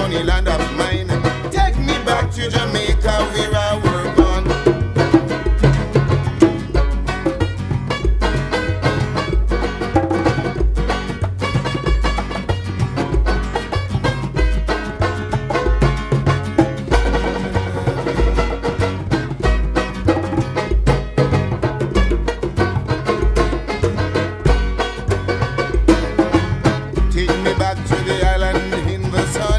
sunny land of mine. Take me back to Jamaica where I were born. Take me back to the island in the sun.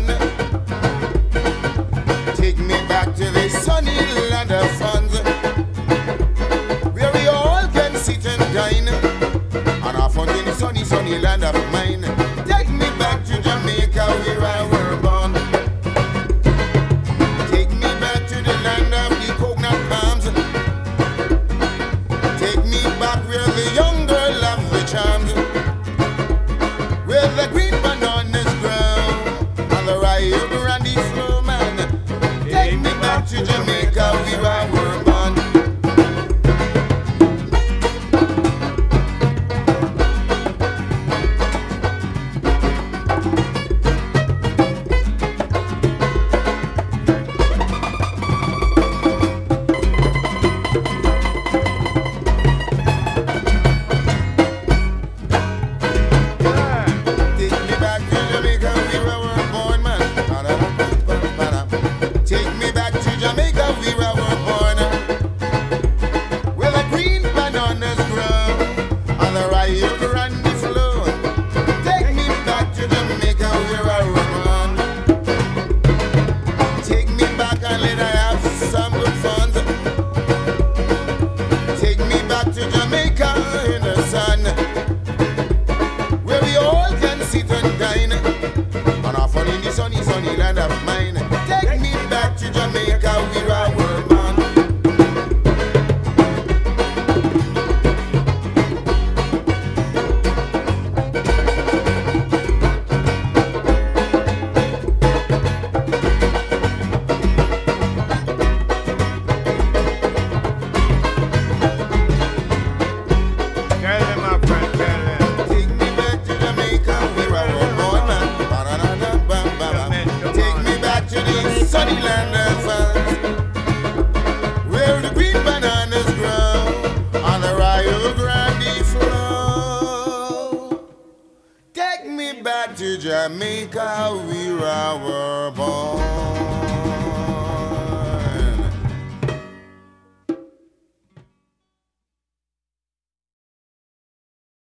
Take me back to the sunny land of funds, where we all can sit and dine on our fun in the sunny, sunny land of mine. Take me back to Jamaica where I were born. Take me back to the land of the coconut palms. Take me back where the young girl love the charms, where the green bananas grow on the Rio Grande flow, man. Take me back to Jamaica where I were born. Take me back to Jamaica where I were born, man. Take me back to Jamaica where I were born, where the green bananas grow on the Rio Grande flow. Take me back to Jamaica where I were born. Take me back and let I have some good fun. Take me back to Jamaica in the sun, where we all can sit and dine on our fun in the sunny, sunny land of mine. Take me back to Jamaica where I were born. Tell them, my friend, tell them. Take me back to Jamaica where I were born, man. Take me back to the sunny land of funds, where the green bananas grow on the Rio Grande flow. Take me back to Jamaica where I were born.